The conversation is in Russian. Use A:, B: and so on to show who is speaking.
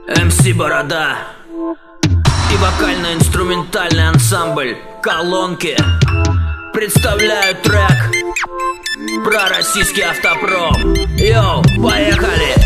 A: МС Борода и вокально-инструментальный ансамбль «Колонки» представляют трек про российский автопром. Йоу, поехали!